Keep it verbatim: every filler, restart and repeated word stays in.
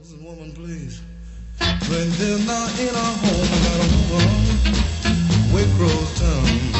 Woman, please. Right there now in our home, I got a woman, Waycross Town.